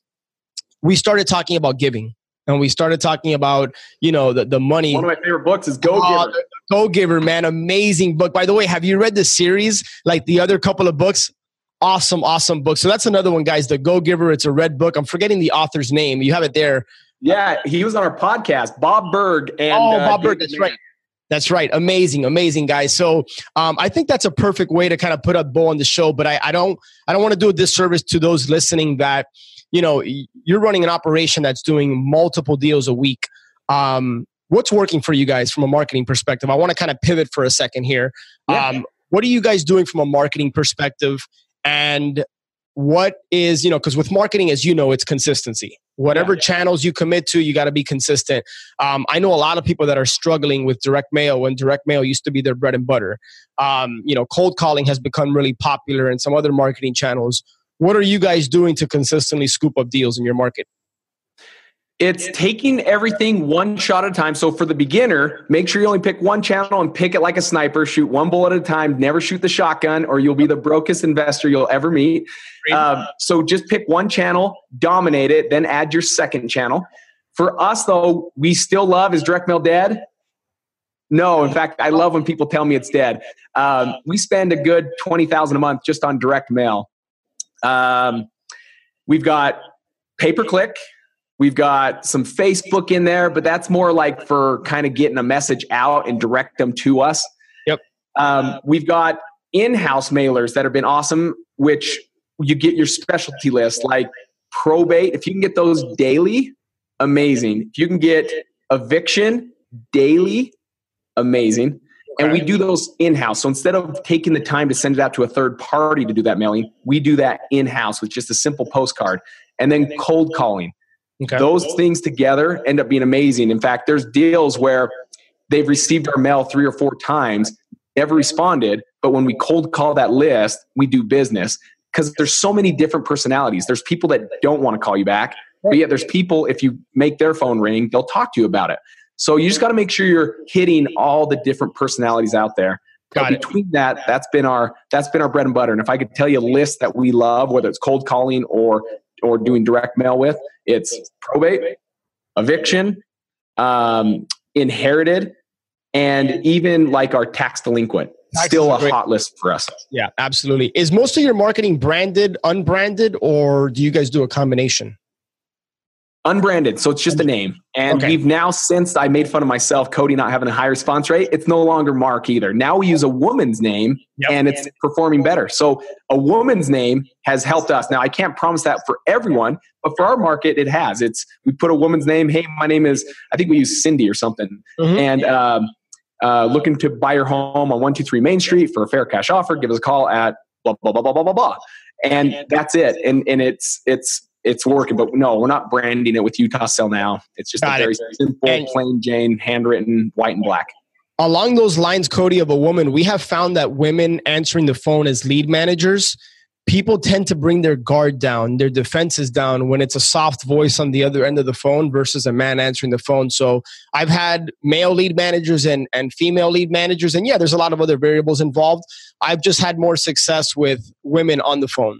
we started talking about giving. And we started talking about, the money. One of my favorite books is Go Giver. Go Giver, man. Amazing book. By the way, have you read the series, like the other couple of books? Awesome book. So that's another one, guys. The Go Giver. It's a red book. I'm forgetting the author's name. You have it there. Yeah, he was on our podcast, Bob Berg. Bob Berg. That's right. That's right. Amazing, guys. So I think that's a perfect way to kind of put a bow on the show. But I don't want to do a disservice to those listening that, you're running an operation that's doing multiple deals a week. what's working for you guys from a marketing perspective? I want to kind of pivot for a second here. Yeah. What are you guys doing from a marketing perspective? And what is, because with marketing, as you know, it's consistency. Whatever channels you commit to, you got to be consistent. I know a lot of people that are struggling with direct mail when direct mail used to be their bread and butter. Cold calling has become really popular and some other marketing channels. What are you guys doing to consistently scoop up deals in your market? It's taking everything one shot at a time. So for the beginner, make sure you only pick one channel and pick it like a sniper. Shoot one bullet at a time. Never shoot the shotgun or you'll be the brokest investor you'll ever meet. So just pick one channel, dominate it, then add your second channel. For us, though, we still love, is direct mail dead? No. In fact, I love when people tell me it's dead. We spend a good $20,000 a month just on direct mail. We've got pay-per-click. We've got some Facebook in there, but that's more like for kind of getting a message out and direct them to us. Yep. We've got in-house mailers that have been awesome, which you get your specialty list, like probate. If you can get those daily, amazing. If you can get eviction daily, amazing. And we do those in-house. So instead of taking the time to send it out to a third party to do that mailing, we do that in-house with just a simple postcard. And then cold calling. Okay. Those things together end up being amazing. In fact, there's deals where they've received our mail 3 or 4 times, never responded, but when we cold call that list, we do business because there's so many different personalities. There's people that don't want to call you back, but yet there's people, if you make their phone ring, they'll talk to you about it. So you just got to make sure you're hitting all the different personalities out there. But between that, that's been our bread and butter. And if I could tell you a list that we love, whether it's cold calling or doing direct mail with, it's probate, eviction, inherited, and even like our tax delinquent. Still a hot list for us. Yeah, absolutely. Is most of your marketing branded, unbranded, or do you guys do a combination? Unbranded. So it's just a name. And we've now, since I made fun of myself, Cody not having a high response rate, it's no longer Mark either. Now we use a woman's name and it's performing better. So a woman's name has helped us. Now I can't promise that for everyone, but for our market, it has. We put a woman's name. Hey, my name is, I think we use Cindy or something. Mm-hmm. And looking to buy your home on 123 Main Street for a fair cash offer, give us a call at blah, blah, blah, blah, blah, blah, blah. And that's it. And it's working, but no, we're not branding it with Utah Sell Now. It's just a very simple, plain Jane, handwritten, white and black. Along those lines, Cody, of a woman, we have found that women answering the phone as lead managers, people tend to bring their guard down, their defenses down when it's a soft voice on the other end of the phone versus a man answering the phone. So I've had male lead managers and female lead managers. And yeah, there's a lot of other variables involved. I've just had more success with women on the phone,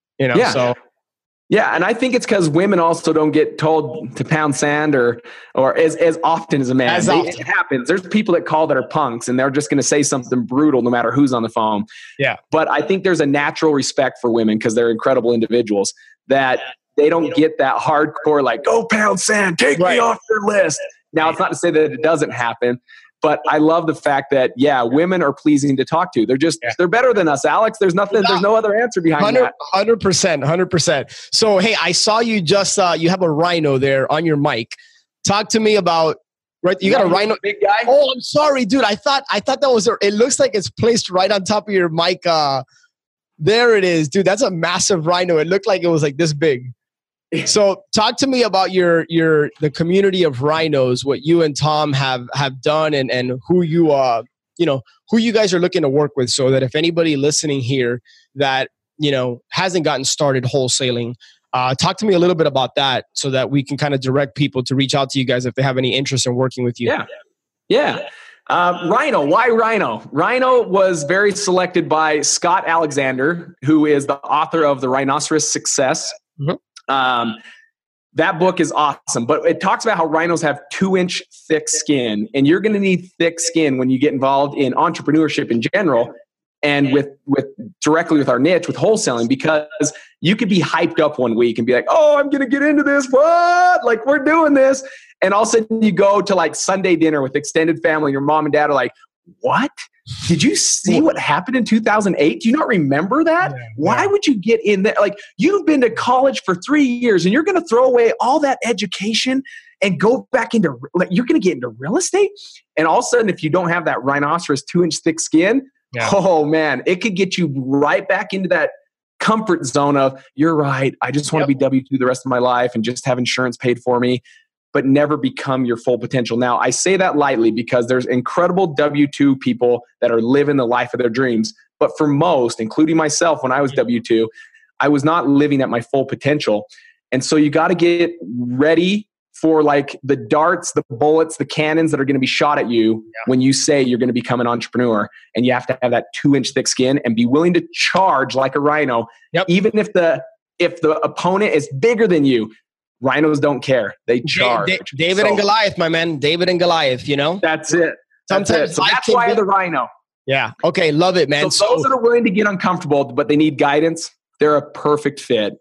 Yeah, and I think it's because women also don't get told to pound sand or as often as a man. It happens. There's people that call that are punks, and they're just going to say something brutal no matter who's on the phone. Yeah. But I think there's a natural respect for women because they're incredible individuals that they don't get that hardcore, like, go pound sand, take me off your list. Now, it's not to say that it doesn't happen, but I love the fact that, women are pleasing to talk to. They're better than us, Alex. There's no other answer behind that. 100%. So, hey, I saw you just, you have a rhino there on your mic. Talk to me about, you got a rhino. Big guy? Oh, I'm sorry, dude. I thought that was, it looks like it's placed right on top of your mic. There it is, dude. That's a massive rhino. It looked like it was like this big. So talk to me about the community of rhinos, what you and Tom have done and who you who you guys are looking to work with, so that if anybody listening here that, hasn't gotten started wholesaling, talk to me a little bit about that so that we can kind of direct people to reach out to you guys if they have any interest in working with you. Yeah. Rhino. Why Rhino? Rhino was very selected by Scott Alexander, who is the author of The Rhinoceros Success. Mm-hmm. That book is awesome, but it talks about how rhinos have 2-inch thick skin, and you're going to need thick skin when you get involved in entrepreneurship in general and with directly with our niche, with wholesaling, because you could be hyped up one week and be like, oh, I'm going to get into this. What? Like, we're doing this. And all of a sudden you go to like Sunday dinner with extended family. Your mom and dad are like, what? Did you see what happened in 2008? Do you not remember that? Yeah. Why would you get in there? Like, you've been to college for 3 years and you're going to throw away all that education and go back into, like, you're going to get into real estate. And all of a sudden, if you don't have that rhinoceros 2-inch thick skin, oh man, it could get you right back into that comfort zone of, you're right, I just want to be W-2 the rest of my life and just have insurance paid for me, but never become your full potential. Now, I say that lightly because there's incredible W-2 people that are living the life of their dreams. But for most, including myself, when I was W-2, I was not living at my full potential. And so you got to get ready for like the darts, the bullets, the cannons that are going to be shot at you when you say you're going to become an entrepreneur. And you have to have that 2-inch thick skin and be willing to charge like a rhino. Even if the opponent is bigger than you. Rhinos don't care. They charge. David and Goliath, my man. David and Goliath, you know? That's it. Sometimes So that's why the rhino. Yeah. Okay. Love it, man. So those that are willing to get uncomfortable, but they need guidance, they're a perfect fit.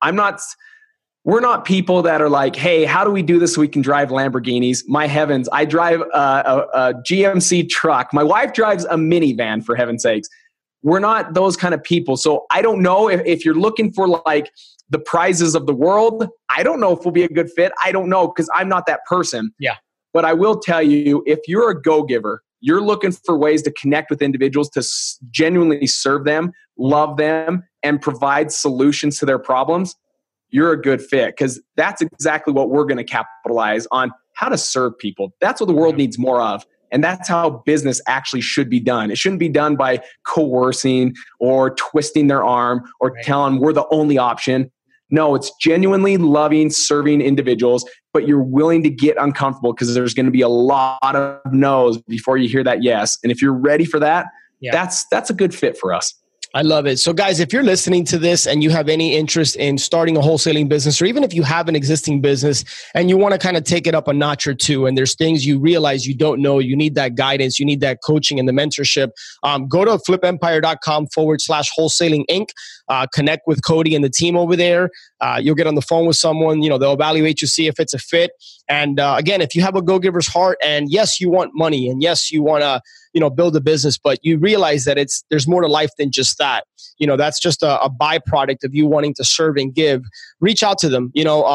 We're not people that are like, hey, how do we do this so we can drive Lamborghinis? My heavens, I drive a GMC truck. My wife drives a minivan, for heaven's sakes. We're not those kind of people. So I don't know if you're looking for like the prizes of the world. I don't know if we'll be a good fit. I don't know, because I'm not that person. Yeah. But I will tell you, if you're a go-giver, you're looking for ways to connect with individuals, to genuinely serve them, love them, and provide solutions to their problems, you're a good fit, because that's exactly what we're going to capitalize on, how to serve people. That's what the world needs more of. And that's how business actually should be done. It shouldn't be done by coercing or twisting their arm or telling we're the only option. No, it's genuinely loving, serving individuals, but you're willing to get uncomfortable because there's going to be a lot of no's before you hear that yes. And if you're ready for that, that's a good fit for us. I love it. So guys, if you're listening to this and you have any interest in starting a wholesaling business, or even if you have an existing business and you want to kind of take it up a notch or two, and there's things you realize you don't know, you need that guidance, you need that coaching and the mentorship, go to flipempire.com/wholesaling Inc. Connect with Cody and the team over there. You'll get on the phone with someone, they'll evaluate you, see if it's a fit. And again, if you have a go-giver's heart, and yes, you want money, and yes, you want to, build a business, but you realize that there's more to life than just that. That's just a byproduct of you wanting to serve and give. Reach out to them.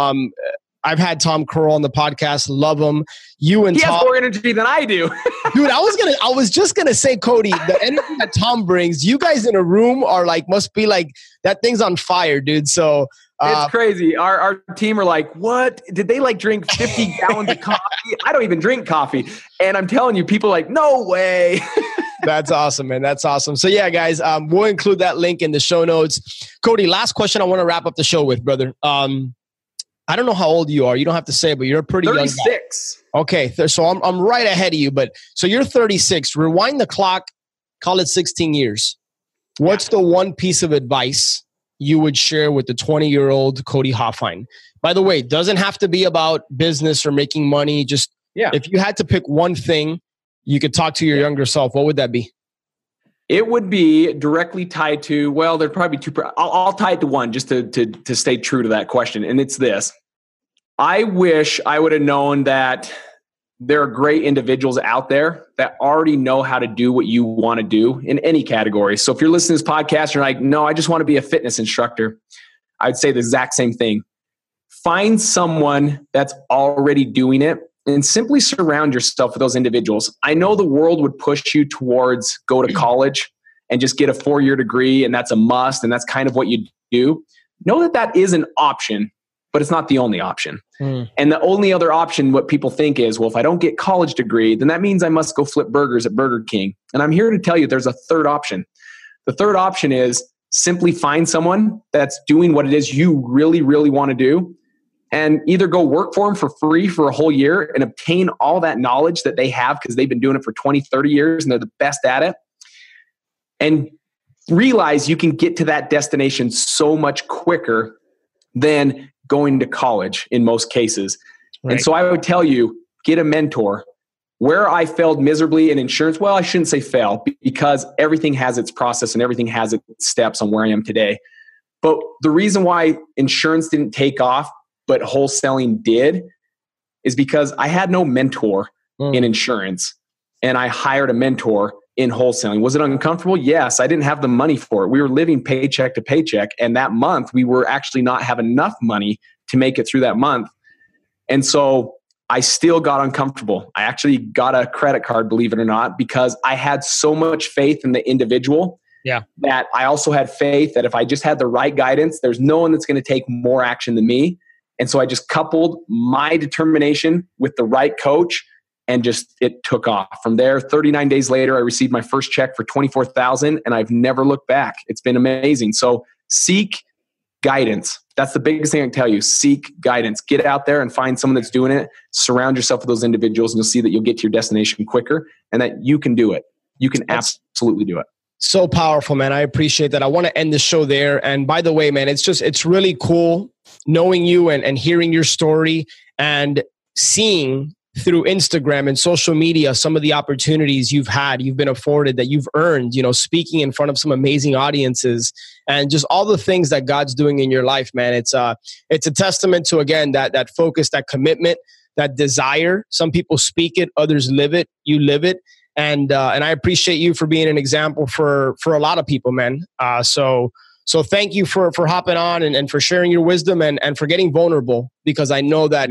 I've had Tom Curl on the podcast. Love him. He has more energy than I do. Dude, I was just gonna say, Cody, the energy that Tom brings, you guys in a room must be like, that thing's on fire, dude. So it's crazy. Our team are like, what? Did they drink 50 gallons of coffee? I don't even drink coffee. And I'm telling you, people are like, no way. That's awesome, man. That's awesome. So yeah, guys, we'll include that link in the show notes. Cody, last question I want to wrap up the show with, brother. I don't know how old you are. You don't have to say, but you're a pretty 36. young guy. Okay, so I'm right ahead of you. But so you're 36. Rewind the clock. Call it 16 years. What's the one piece of advice you would share with the 20-year-old Cody Hoffine? By the way, it doesn't have to be about business or making money. Just if you had to pick one thing you could talk to your younger self, what would that be? It would be directly tied to, well, there'd probably be two. I'll tie it to one just to stay true to that question. And it's this. I wish I would have known that there are great individuals out there that already know how to do what you want to do in any category. So if you're listening to this podcast, you're like, no, I just want to be a fitness instructor. I'd say the exact same thing. Find someone that's already doing it and simply surround yourself with those individuals. I know the world would push you towards go to college and just get a 4-year degree, and that's a must, and that's kind of what you do. Know that is an option, but it's not the only option. And the only other option, what people think is, well, if I don't get college degree, then that means I must go flip burgers at Burger King. And I'm here to tell you there's a third option. The third option is simply find someone that's doing what it is you really, really want to do, and either go work for them for free for a whole year and obtain all that knowledge that they have because they've been doing it for 20, 30 years and they're the best at it. And realize you can get to that destination so much quicker than going to college in most cases. Right. And so I would tell you, get a mentor. Where I failed miserably in insurance, well, I shouldn't say fail, because everything has its process and everything has its steps on where I am today. But the reason why insurance didn't take off but wholesaling did is because I had no mentor in insurance, and I hired a mentor in wholesaling. Was it uncomfortable? Yes. I didn't have the money for it. We were living paycheck to paycheck, and that month we were actually not have enough money to make it through that month. And so I still got uncomfortable. I actually got a credit card, believe it or not, because I had so much faith in the individual that I also had faith that if I just had the right guidance, there's no one that's going to take more action than me. And so I just coupled my determination with the right coach, and just it took off. From there, 39 days later, I received my first check for $24,000, and I've never looked back. It's been amazing. So seek guidance. That's the biggest thing I can tell you. Seek guidance. Get out there and find someone that's doing it. Surround yourself with those individuals, and you'll see that you'll get to your destination quicker and that you can do it. You can absolutely do it. So powerful, man. I appreciate that. I want to end the show there. And by the way, man, it's really cool knowing you and hearing your story and seeing through Instagram and social media some of the opportunities you've been afforded, that you've earned, speaking in front of some amazing audiences, and just all the things that God's doing in your life, man. It's a testament to, again, that focus, that commitment, that desire. Some people speak it, others live it. You live it. And I appreciate you for being an example for a lot of people, man. So thank you for hopping on and for sharing your wisdom and for getting vulnerable, because I know that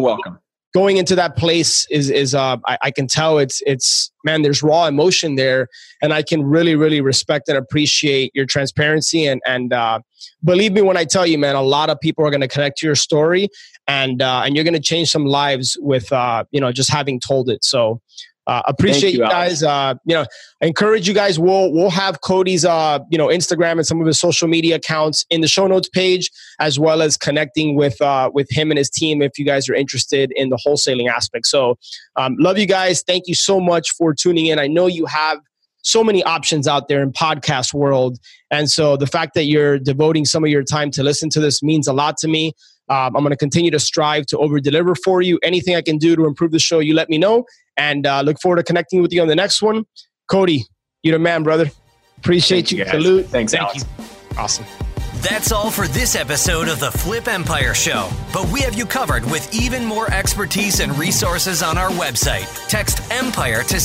going into that place is I can tell it's man, there's raw emotion there, and I can really, really respect and appreciate your transparency and believe me when I tell you, man, a lot of people are going to connect to your story, and you're going to change some lives with just having told it. So appreciate you guys. I encourage you guys. We'll have Cody's Instagram and some of his social media accounts in the show notes page, as well as connecting with him and his team if you guys are interested in the wholesaling aspect. So love you guys. Thank you so much for tuning in. I know you have so many options out there in podcast world, and so the fact that you're devoting some of your time to listen to this means a lot to me. I'm going to continue to strive to over-deliver for you. Anything I can do to improve the show, you let me know. And look forward to connecting with you on the next one. Cody, you're the man, brother. Appreciate you. Salute. Thanks, Alex. Awesome. That's all for this episode of the Flip Empire Show. But we have you covered with even more expertise and resources on our website. Text EMPIRE to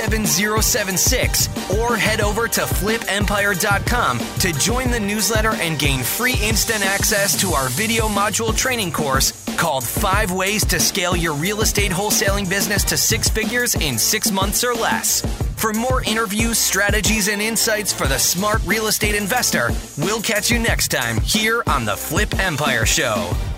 67076 or head over to flipempire.com to join the newsletter and gain free instant access to our video module training course called 5 Ways to Scale Your Real Estate Wholesaling Business to 6 Figures in 6 months or less. For more interviews, strategies, and insights for the smart real estate investor, we'll catch you next time here on the Flip Empire Show.